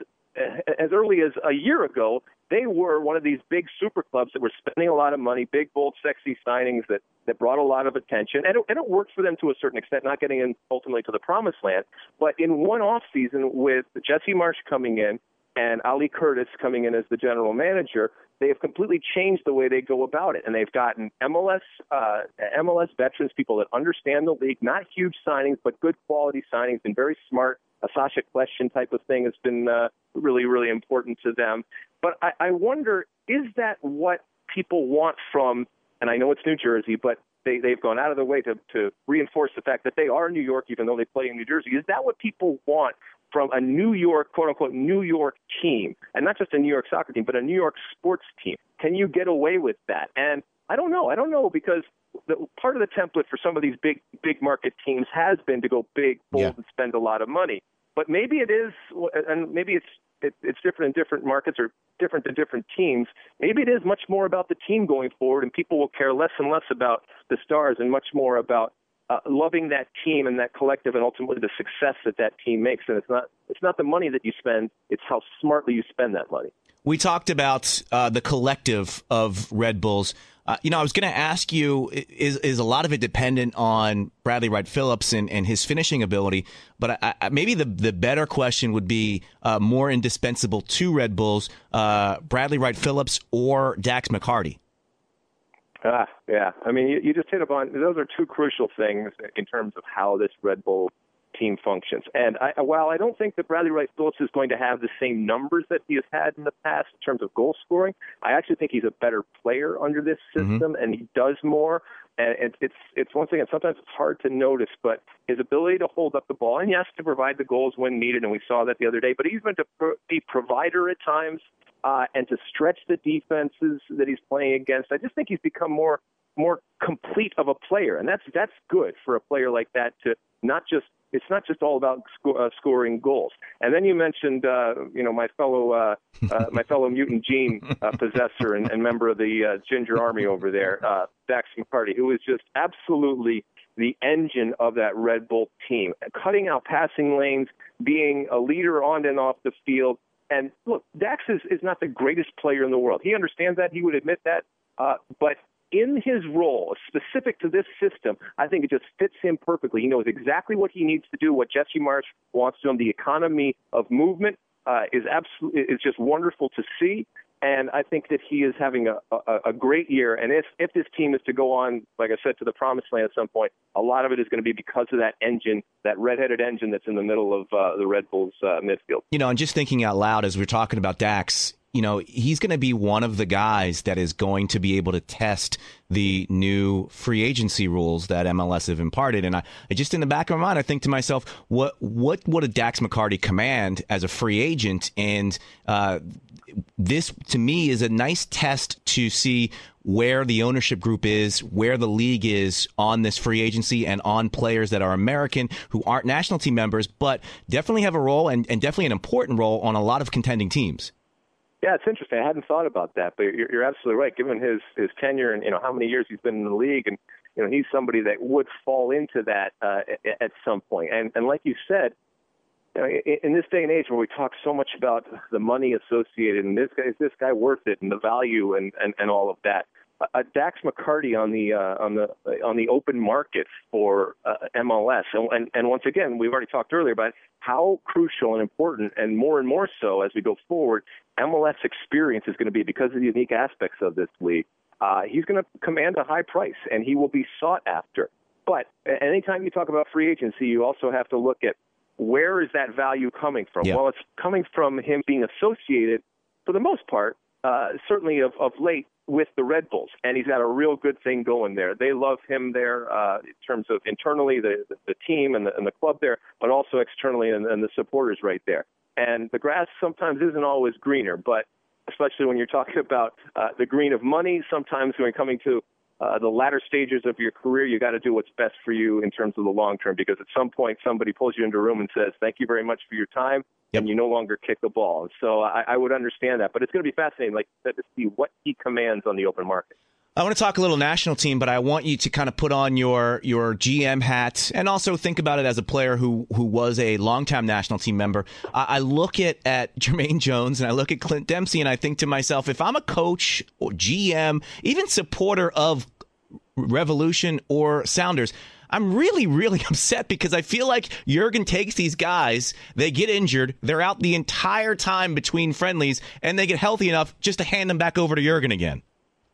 as early as a year ago, they were one of these big super clubs that were spending a lot of money, big, bold, sexy signings that, that brought a lot of attention. And it, and it worked for them to a certain extent, not getting in ultimately to the promised land. But in one off season, with Jesse Marsch coming in and Ali Curtis coming in as the general manager, they have completely changed the way they go about it. And they've gotten M L S uh, M L S veterans, people that understand the league, not huge signings, but good quality signings, and very smart. A Sasha question type of thing has been uh, really, really important to them. But I, I wonder, is that what people want from, and I know it's New Jersey, but they, they've gone out of their way to, to reinforce the fact that they are New York, even though they play in New Jersey. Is that what people want from a New York, quote-unquote, New York team, and not just a New York soccer team, but a New York sports team? Can you get away with that? And I don't know. I don't know because the, part of the template for some of these big big market teams has been to go big, bold, yeah. and spend a lot of money. But maybe it is, and maybe it's it, it's different in different markets or different in different teams. Maybe it is much more about the team going forward, and people will care less and less about the stars and much more about uh, loving that team and that collective, and ultimately the success that that team makes. And it's not it's not the money that you spend; it's how smartly you spend that money. We talked about uh, the collective of Red Bulls. Uh, you know, I was going to ask you, is is a lot of it dependent on Bradley Wright Phillips and, and his finishing ability? But I, I, maybe the the better question would be uh, more indispensable to Red Bulls, uh, Bradley Wright Phillips or Dax McCarty? Ah, yeah. I mean, you, you just hit upon, those are two crucial things in terms of how this Red Bull team functions. And I, while I don't think that Bradley Wright Phillips is going to have the same numbers that he has had in the past in terms of goal scoring, I actually think he's a better player under this system, mm-hmm. and he does more. And it, it's it's once again, sometimes it's hard to notice, but his ability to hold up the ball, and yes, to provide the goals when needed, and we saw that the other day, but even to pro- be provider at times uh, and to stretch the defenses that he's playing against. I just think he's become more more complete of a player, and that's that's good for a player like that to not just It's not just all about sco- uh, scoring goals. And then you mentioned, uh, you know, my fellow uh, uh, my fellow mutant gene uh, possessor and, and member of the uh, Ginger Army over there, uh, Dax McCarty, who is just absolutely the engine of that Red Bull team, cutting out passing lanes, being a leader on and off the field. And look, Dax is, is not the greatest player in the world. He understands that. He would admit that. Uh, but in his role, specific to this system, I think it just fits him perfectly. He knows exactly what he needs to do, what Jesse Marsch wants to do. The economy of movement uh, is absolutely is just wonderful to see, and I think that he is having a, a, a great year. And if, if this team is to go on, like I said, to the promised land at some point, a lot of it is going to be because of that engine, that red-headed engine that's in the middle of uh, the Red Bulls uh, midfield. You know, and just thinking out loud as we're talking about Dax, you know, he's going to be one of the guys that is going to be able to test the new free agency rules that M L S have imparted. And I, I just in the back of my mind, I think to myself, what what would a Dax McCarty command as a free agent? And uh, this, to me, is a nice test to see where the ownership group is, where the league is on this free agency and on players that are American who aren't national team members, but definitely have a role and, and definitely an important role on a lot of contending teams. Yeah, it's interesting. I hadn't thought about that, but you're, you're absolutely right. Given his, his tenure and you know how many years he's been in the league, and you know he's somebody that would fall into that uh, at, at some point. And and like you said, you know, in, in this day and age where we talk so much about the money associated and this guy is this guy worth it and the value and, and, and all of that, uh, Dax McCarty on the uh, on the on the open market for uh, M L S, and, and and once again we've already talked earlier about how crucial and important, and more and more so as we go forward, M L S experience is going to be because of the unique aspects of this league. Uh, he's going to command a high price, and he will be sought after. But anytime you talk about free agency, you also have to look at where is that value coming from? Yeah. Well, it's coming from him being associated, for the most part, uh, certainly of, of late, with the Red Bulls, and he's got a real good thing going there. They love him there uh, in terms of internally, the, the, the team and the, and the club there, but also externally and, and the supporters right there. And the grass sometimes isn't always greener, but especially when you're talking about uh, the green of money, sometimes when coming to uh, the latter stages of your career, you got to do what's best for you in terms of the long term, because at some point somebody pulls you into a room and says, thank you very much for your time. Yep. And you no longer kick the ball. So I, I would understand that. But it's going to be fascinating, like to see what he commands on the open market. I want to talk a little national team, but I want you to kind of put on your your G M hat and also think about it as a player who who was a longtime national team member. I, I look at, at Jermaine Jones and I look at Clint Dempsey and I think to myself, if I'm a coach or G M, even supporter of Revolution or Sounders, I'm really, really upset because I feel like Jurgen takes these guys, they get injured, they're out the entire time between friendlies, and they get healthy enough just to hand them back over to Jurgen again.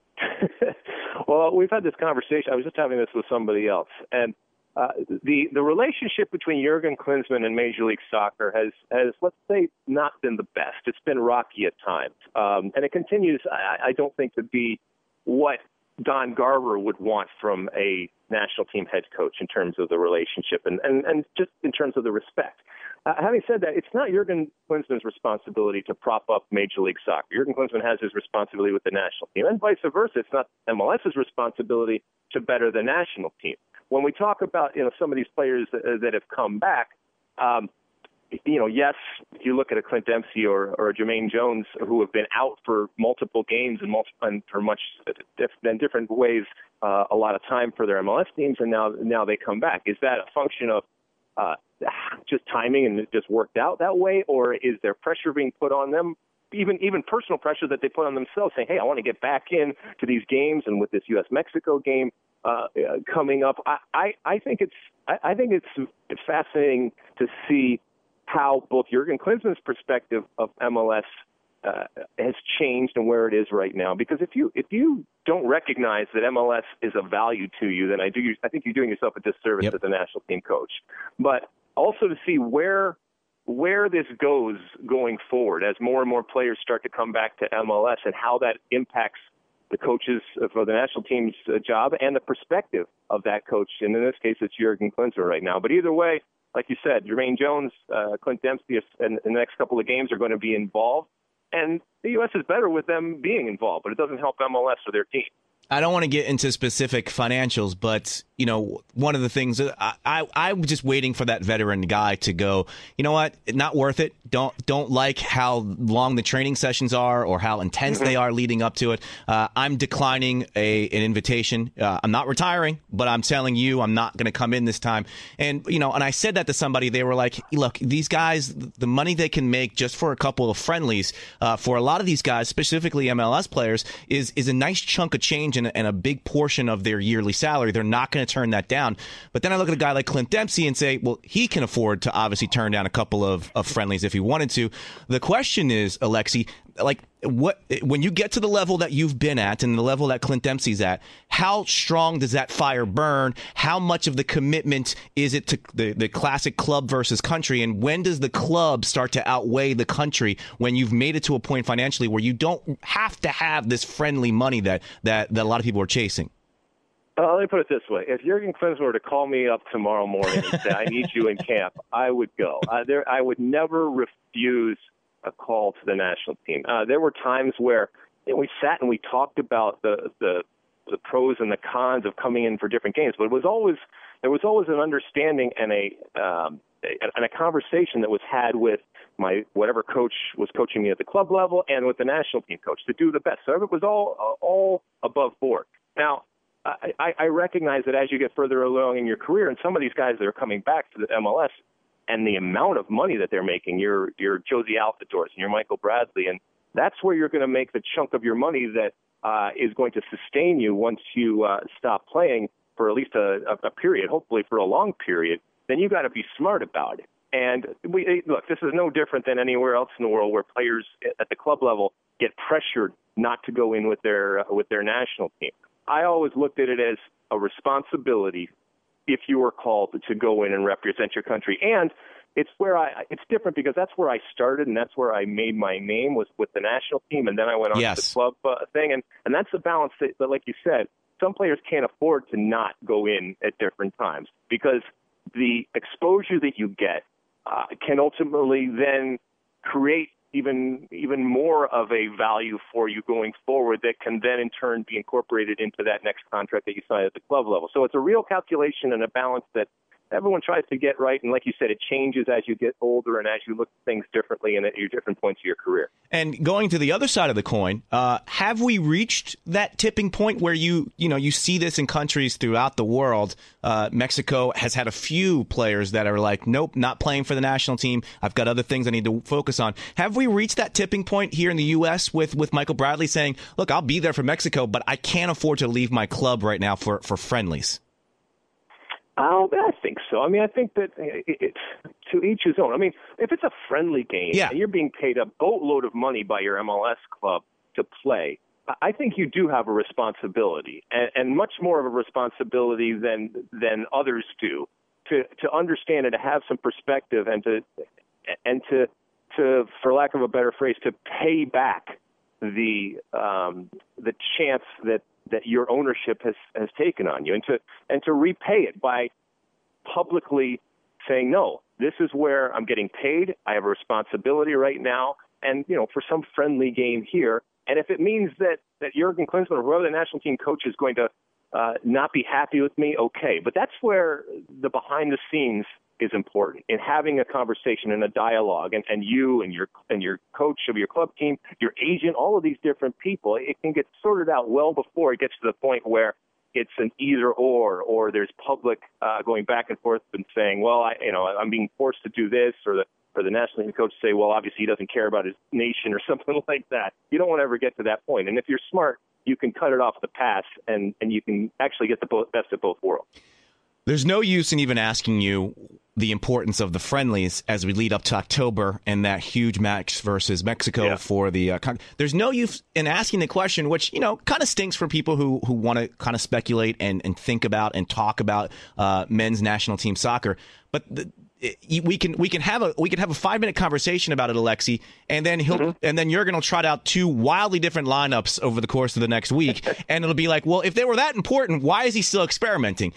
Well, we've had this conversation. I was just having this with somebody else. And uh, the the relationship between Jurgen Klinsmann and Major League Soccer has, has, let's say, not been the best. It's been rocky at times. Um, and it continues, I, I don't think, to be what Don Garber would want from a national team head coach in terms of the relationship and, and, and just in terms of the respect. Uh, having said that, it's not Jurgen Klinsmann's responsibility to prop up Major League Soccer. Jurgen Klinsmann has his responsibility with the national team, and vice versa. It's not MLS's responsibility to better the national team. When we talk about, you know, some of these players that, that have come back, um, you know, yes, if you look at a Clint Dempsey or, or a Jermaine Jones who have been out for multiple games and, multiple, and for much in different ways, uh, a lot of time for their M L S teams, and now now they come back. Is that a function of uh, just timing and it just worked out that way, or is there pressure being put on them, even even personal pressure that they put on themselves, saying, "Hey, I want to get back in to these games," and with this U S Mexico game uh, coming up, I, I, I think it's I, I think it's it's fascinating to see how both Jurgen Klinsmann's perspective of M L S uh, has changed and where it is right now. Because if you if you don't recognize that M L S is of value to you, then I do I think you're doing yourself a disservice yep. as a national team coach. But also to see where where this goes going forward as more and more players start to come back to M L S and how that impacts the coaches for the national team's job and the perspective of that coach. And in this case, it's Jurgen Klinsmann right now. But either way, like you said, Jermaine Jones, uh, Clint Dempsey, in the next couple of games are going to be involved. And the U S is better with them being involved, but it doesn't help M L S or their team. I don't want to get into specific financials, but, you know, one of the things I, I, I'm just waiting for that veteran guy to go, you know what, not worth it. Don't don't like how long the training sessions are or how intense mm-hmm. they are leading up to it. Uh, I'm declining a an invitation. Uh, I'm not retiring, but I'm telling you I'm not going to come in this time. And, you know, and I said that to somebody. They were like, look, these guys, the money they can make just for a couple of friendlies uh, for a lot of these guys, specifically M L S players, is, is a nice chunk of change and, and a big portion of their yearly salary. They're not going to turn that down. But then I look at a guy like Clint Dempsey and say, well, he can afford to obviously turn down a couple of, of friendlies if he wanted to. The question is, Alexi, like, what when you get to the level that you've been at and the level that Clint Dempsey's at, how strong does that fire burn? How much of the commitment is it to the, the classic club versus country? And when does the club start to outweigh the country when you've made it to a point financially where you don't have to have this friendly money that, that, that a lot of people are chasing? Uh, let me put it this way. If Jurgen Klinsmann were to call me up tomorrow morning and say, I need you in camp, I would go. Uh, there, I would never refuse a call to the national team. Uh, there were times where you know, we sat and we talked about the, the the pros and the cons of coming in for different games, but it was always there was always an understanding and a um, and a conversation that was had with my whatever coach was coaching me at the club level and with the national team coach to do the best. So it was all uh, all above board. Now, I, I recognize that as you get further along in your career, and some of these guys that are coming back to the M L S and the amount of money that they're making, your your Josie Altidores and your Michael Bradley, and that's where you're going to make the chunk of your money that uh, is going to sustain you once you uh, stop playing for at least a, a period, hopefully for a long period. Then you got to be smart about it. And we look, this is no different than anywhere else in the world where players at the club level get pressured not to go in with their uh, with their national team. I always looked at it as a responsibility if you were called to go in and represent your country. And it's where I, it's different because that's where I started and that's where I made my name was with the national team. And then I went on yes. to the club uh, thing. And, and that's the balance that, that, like you said, some players can't afford to not go in at different times because the exposure that you get uh, can ultimately then create even even more of a value for you going forward that can then in turn be incorporated into that next contract that you sign at the club level. So it's a real calculation and a balance that everyone tries to get right. And like you said, it changes as you get older and as you look at things differently and at your different points of your career. And going to the other side of the coin, uh, have we reached that tipping point where you, you know, you see this in countries throughout the world? Uh, Mexico has had a few players that are like, nope, not playing for the national team. I've got other things I need to focus on. Have we reached that tipping point here in the U S with, with Michael Bradley saying, look, I'll be there for Mexico, but I can't afford to leave my club right now for, for friendlies? Oh, I think so. I mean, I think that it's to each his own. I mean, if it's a friendly game yeah. and you're being paid a boatload of money by your M L S club to play, I think you do have a responsibility, and, and much more of a responsibility than than others do, to to understand and to have some perspective and to and to to, for lack of a better phrase, to pay back the um, the chance that that your ownership has, has taken on you, and to and to repay it by publicly saying, no, this is where I'm getting paid. I have a responsibility right now, and you know, for some friendly game here. And if it means that that Jurgen Klinsmann or whoever the national team coach is going to uh, not be happy with me, okay. But that's where the behind the scenes is important, in having a conversation and a dialogue, and, and you and your and your coach of your club team, your agent, all of these different people, it can get sorted out well before it gets to the point where it's an either or, or there's public uh, going back and forth and saying, well, I, you know, I'm being forced to do this, or the or the national team coach say, well, obviously he doesn't care about his nation or something like that. You don't want to ever get to that point. And if you're smart, you can cut it off the pass, and, and you can actually get the both, best of both worlds. There's no use in even asking you the importance of the friendlies as we lead up to October and that huge match versus Mexico yeah. for the uh, con- there's no use in asking the question, which, you know, kind of stinks for people who, who want to kind of speculate and, and think about and talk about uh, men's national team soccer. But the, it, we can we can have a we can have a five minute conversation about it, Alexi, and then he'll mm-hmm. and then Jurgen will trot out two wildly different lineups over the course of the next week, and it'll be like, well, if they were that important, why is he still experimenting?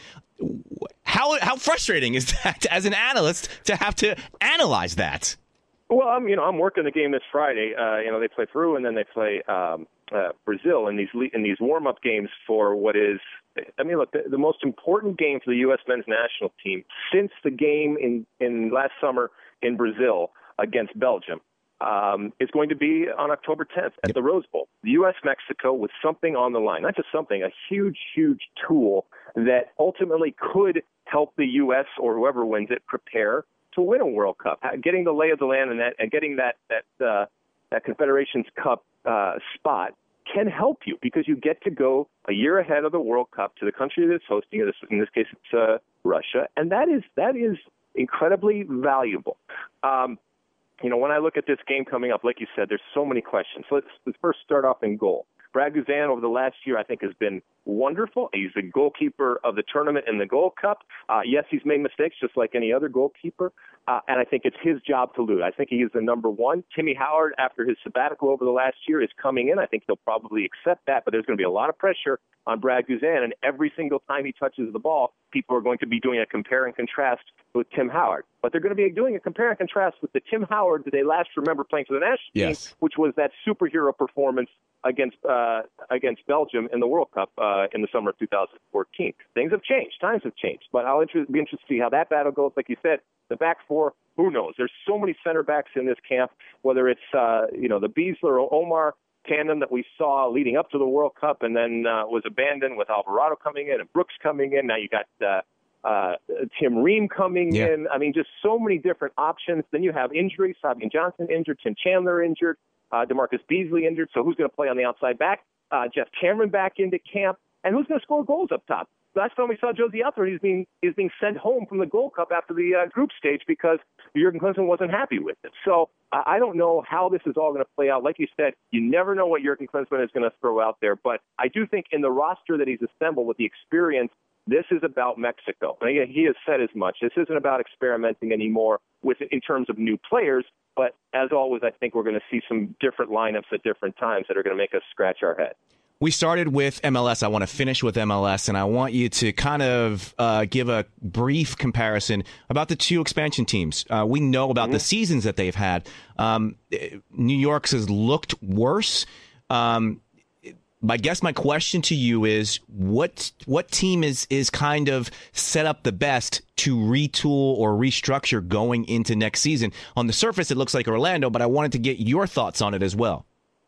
How how frustrating is that as an analyst to have to analyze that? Well, I'm you know I'm working the game this Friday. Uh, you know they play Peru and then they play um, uh, Brazil in these in these warm up games for what is. I mean, look, the, the most important game for the U S men's national team since the game in in last summer in Brazil against Belgium um, is going to be on October tenth at the Rose Bowl. The U S Mexico with something on the line, not just something, a huge, huge tool that ultimately could help the U S or whoever wins it prepare to win a World Cup. Getting the lay of the land and that, and getting that that uh, that Confederations Cup uh, spot can help you, because you get to go a year ahead of the World Cup to the country that's hosting it. In this case, it's uh, Russia, and that is that is incredibly valuable. Um, you know, when I look at this game coming up, like you said, there's so many questions. So let's, let's first start off in goal. Brad Guzan over the last year, I think, has been wonderful. He's the goalkeeper of the tournament in the Gold Cup. Uh, yes, he's made mistakes just like any other goalkeeper, uh, and I think it's his job to lose. I think he is the number one. Timmy Howard, after his sabbatical over the last year, is coming in. I think he'll probably accept that, but there's going to be a lot of pressure on Brad Guzan, and every single time he touches the ball, people are going to be doing a compare and contrast with Tim Howard. But they're going to be doing a compare and contrast with the Tim Howard that they last remember playing for the national yes. team, which was that superhero performance against uh, against Belgium in the World Cup uh, in the summer of two thousand fourteen. Things have changed. Times have changed. But I'll inter- be interested to see how that battle goes. Like you said, the back four, who knows? There's so many center backs in this camp, whether it's uh, you know the Beasler or Omar tandem that we saw leading up to the World Cup and then uh, was abandoned with Alvarado coming in and Brooks coming in. Now you got uh, uh, Tim Ream coming yeah. in. I mean, just so many different options. Then you have injuries. Fabian Johnson injured, Tim Chandler injured, uh, DeMarcus Beasley injured. So who's going to play on the outside back? Uh, Jeff Cameron back into camp. And who's going to score goals up top? Last time we saw Josie Alfred, he's being he's being sent home from the Gold Cup after the uh, group stage because Jurgen Klinsmann wasn't happy with it. So uh, I don't know how this is all going to play out. Like you said, you never know what Jurgen Klinsmann is going to throw out there. But I do think in the roster that he's assembled with the experience, this is about Mexico. And he has said as much. This isn't about experimenting anymore with in terms of new players. But as always, I think we're going to see some different lineups at different times that are going to make us scratch our head. We started with M L S. I want to finish with M L S, and I want you to kind of uh, give a brief comparison about the two expansion teams. Uh, we know about mm-hmm. the seasons that they've had. Um, New York's has looked worse. Um, I guess my question to you is, what what team is is kind of set up the best to retool or restructure going into next season? On the surface, it looks like Orlando, but I wanted to get your thoughts on it as well.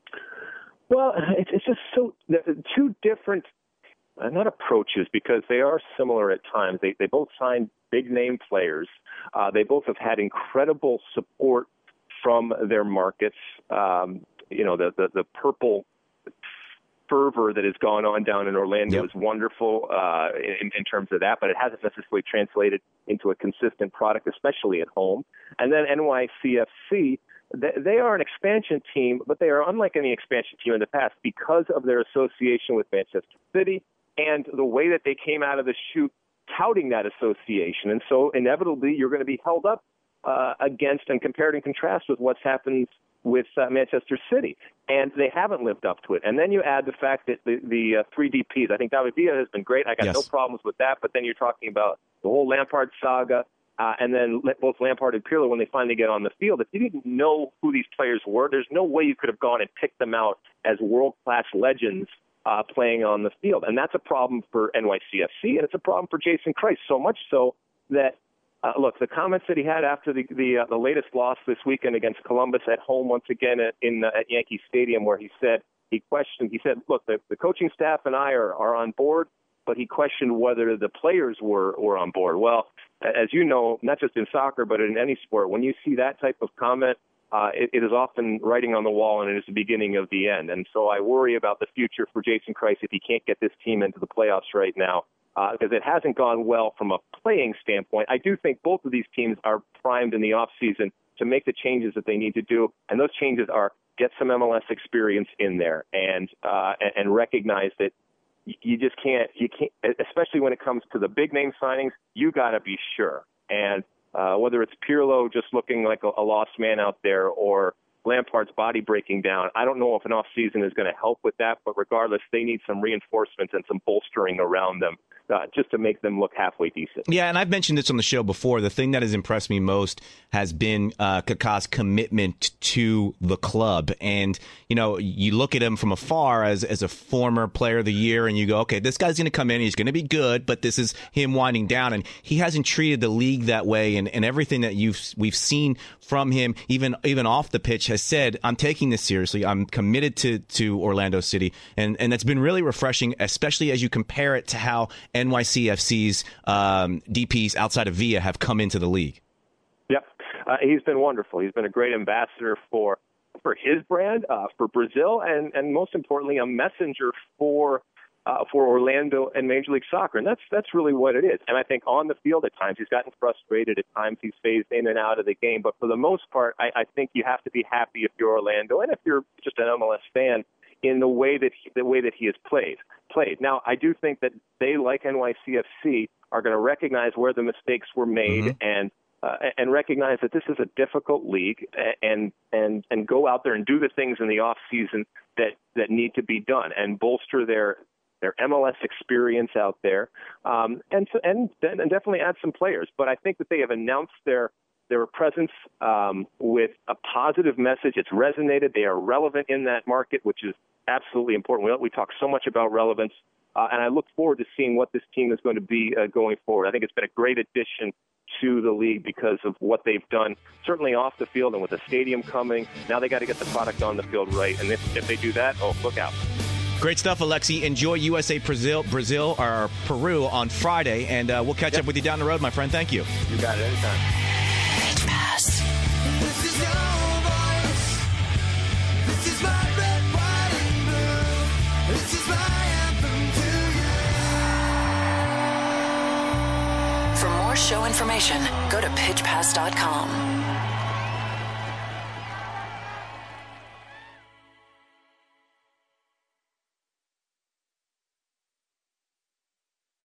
Well, it's, it's just so two different, uh, not approaches, because they are similar at times. They they both signed big name players. Uh, they both have had incredible support from their markets. Um, you know, the, the the purple fervor that has gone on down in Orlando yep. is wonderful uh, in, in terms of that, but it hasn't necessarily translated into a consistent product, especially at home. And then N Y C F C. They are an expansion team, but they are unlike any expansion team in the past because of their association with Manchester City and the way that they came out of the chute touting that association. And so inevitably you're going to be held up uh, against and compared and contrast with what's happened with uh, Manchester City, and they haven't lived up to it. And then you add the fact that the, the uh, three D Ps, I think David Villa has been great. I got yes. no problems with that. But then you're talking about the whole Lampard saga, uh, and then both Lampard and Pirlo, when they finally get on the field, if you didn't know who these players were, there's no way you could have gone and picked them out as world-class legends uh, playing on the field. And that's a problem for N Y C F C, and it's a problem for Jason Kreis, so much so that Uh, look, the comments that he had after the the, uh, the latest loss this weekend against Columbus at home once again at, in uh, at Yankee Stadium, where he said he questioned. He said, "Look, the, the coaching staff and I are, are on board," but he questioned whether the players were were on board. Well, as you know, not just in soccer but in any sport, when you see that type of comment, uh, it, it is often writing on the wall, and it is the beginning of the end. And so I worry about the future for Jason Kreis if he can't get this team into the playoffs right now. Uh, because it hasn't gone well from a playing standpoint. I do think both of these teams are primed in the offseason to make the changes that they need to do, and those changes are get some M L S experience in there and uh, and, and recognize that you just can't, you can't, especially when it comes to the big name signings, you got to be sure. And uh, whether it's Pirlo just looking like a, a lost man out there or Lampard's body breaking down, I don't know if an off season is going to help with that, but regardless, they need some reinforcements and some bolstering around them uh, just to make them look halfway decent. Yeah, and I've mentioned this on the show before. The thing that has impressed me most has been uh, Kaká's commitment to the club. And, you know, you look at him from afar as, as a former player of the year, and you go, okay, this guy's going to come in, he's going to be good, but this is him winding down. And he hasn't treated the league that way, and, and everything that you've we've seen from him, even even off the pitch, has said, I'm taking this seriously. I'm committed to, to Orlando City. And, and that's been really refreshing, especially as you compare it to how N Y C F C's um, D Ps outside of Villa have come into the league. Yep. Uh, he's been wonderful. He's been a great ambassador for for his brand, uh, for Brazil, and, and most importantly, a messenger for Uh, for Orlando and Major League Soccer. And that's that's really what it is. And I think on the field at times he's gotten frustrated. At times he's phased in and out of the game. But for the most part, I, I think you have to be happy if you're Orlando and if you're just an M L S fan in the way that he, the way that he has played. Played. Now, I do think that they, like N Y C F C, are going to recognize where the mistakes were made mm-hmm. and uh, and recognize that this is a difficult league and and and go out there and do the things in the off season that that need to be done and bolster their their M L S experience out there, um, and, and and definitely add some players. But I think that they have announced their their presence um, with a positive message. It's resonated. They are relevant in that market, which is absolutely important. We, we talk so much about relevance, uh, and I look forward to seeing what this team is going to be uh, going forward. I think it's been a great addition to the league because of what they've done, certainly off the field and with the stadium coming. Now they got to get the product on the field right, and if, if they do that, oh, look out. Great stuff, Alexi. Enjoy U S A Brazil, Brazil or Peru on Friday, and uh, we'll catch yep. up with you down the road, my friend. Thank you. You got it anytime. Pitch Pass. This is your voice. This is my red, white, and blue. This is my anthem to you. For more show information, go to pitch pass dot com.